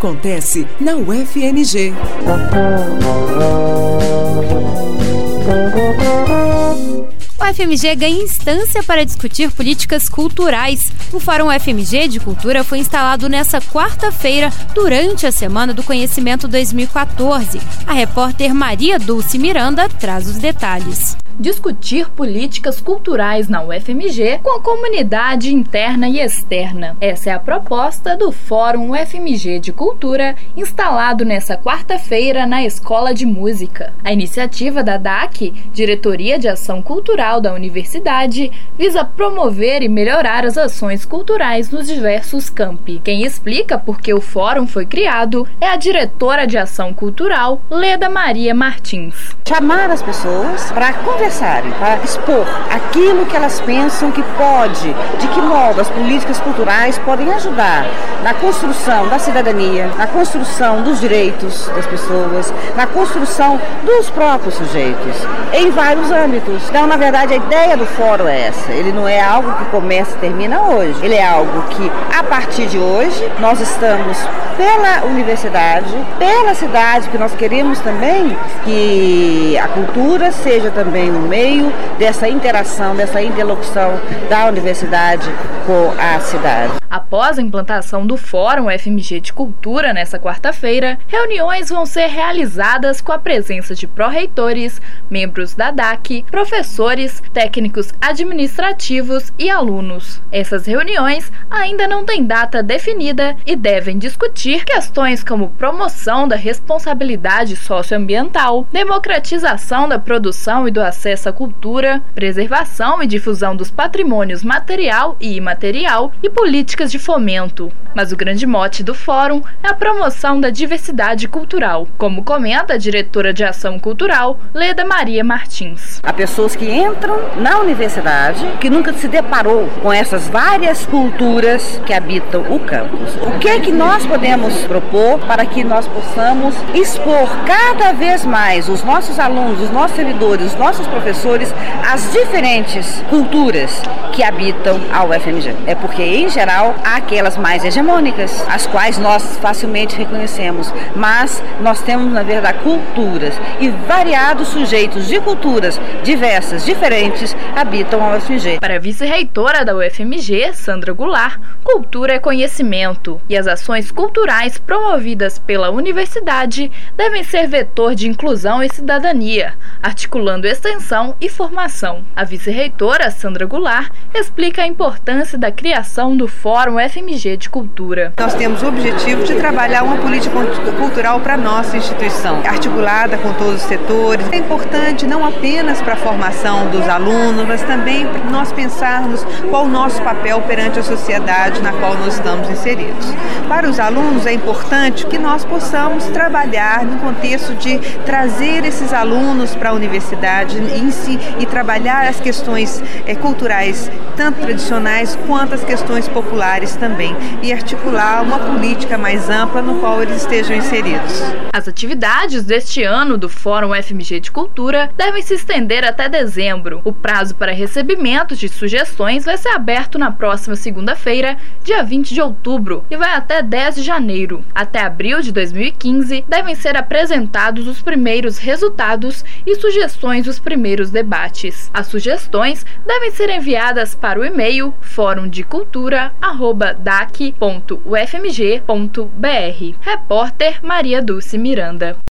acontece na UFMG. O UFMG ganha instância para discutir políticas culturais. O Fórum UFMG de Cultura foi instalado nesta quarta-feira, durante a Semana do Conhecimento 2014. A repórter Maria Dulce Miranda traz os detalhes. Discutir políticas culturais na UFMG com a comunidade interna e externa. Essa é a proposta do Fórum UFMG de Cultura, instalado nesta quarta-feira na Escola de Música. A iniciativa da DAC, Diretoria de Ação Cultural da Universidade, visa promover e melhorar as ações culturais nos diversos campi. Quem explica por que o Fórum foi criado é a diretora de Ação Cultural, Leda Maria Martins. Chamar as pessoas para conversarem, para expor aquilo que elas pensam que pode, de que modo as políticas culturais podem ajudar na construção da cidadania, na construção dos direitos das pessoas, na construção dos próprios sujeitos, em vários âmbitos. Então, na verdade, a ideia do fórum é essa. Ele não é algo que começa e termina hoje. Ele é algo que, a partir de hoje, nós estamos pela universidade, pela cidade, que nós queremos também que a cultura seja também no meio dessa interação, dessa interlocução da universidade com a cidade. Após a implantação do Fórum UFMG de Cultura nesta quarta-feira, reuniões vão ser realizadas com a presença de pró-reitores, membros da DAC, professores, técnicos administrativos e alunos. Essas reuniões ainda não têm data definida e devem discutir questões como promoção da responsabilidade socioambiental, democratização da produção e do acesso à cultura, preservação e difusão dos patrimônios material e imaterial e políticas de fomento. Mas o grande mote do fórum é a promoção da diversidade cultural, como comenta a diretora de Ação Cultural, Leda Maria Martins. Há pessoas que entram na universidade que nunca se deparou com essas várias culturas que habitam o campus. O que é que nós podemos propor para que nós possamos expor cada vez mais os nossos alunos, os nossos servidores, os nossos professores, as diferentes culturas que habitam a UFMG? É porque, em geral, há aquelas mais hegemônicas, as quais nós facilmente reconhecemos, mas nós temos, na verdade, culturas e variados sujeitos de culturas diversas, diferentes, habitam a UFMG. Para a vice-reitora da UFMG, Sandra Goulart, cultura é conhecimento e as ações culturais promovidas pela universidade devem ser vetor de inclusão e cidadania, articulando extensão e formação. A vice-reitora, Sandra Goulart, explica a importância da criação do Fórum UFMG de Cultura. Nós temos o objetivo de trabalhar uma política cultural para a nossa instituição, articulada com todos os setores. É importante não apenas para a formação dos alunos, mas também para nós pensarmos qual o nosso papel perante a sociedade na qual nós estamos inseridos. Para os alunos é importante que nós possamos trabalhar no contexto de trazer esses alunos para a universidade em si e trabalhar as questões culturais, tanto tradicionais quanto as questões populares também, e articular uma política mais ampla no qual eles estejam inseridos. As atividades deste ano do Fórum UFMG de Cultura devem se estender até dezembro. O prazo para recebimento de sugestões vai ser aberto na próxima segunda-feira, dia 20 de outubro, e vai até 10 de janeiro. Até abril de 2015, devem ser apresentados os primeiros resultados e sugestões dos primeiros debates. As sugestões devem ser enviadas para o e-mail forumdecultura@dac.ufmg.br. Repórter Maria Dulce Miranda.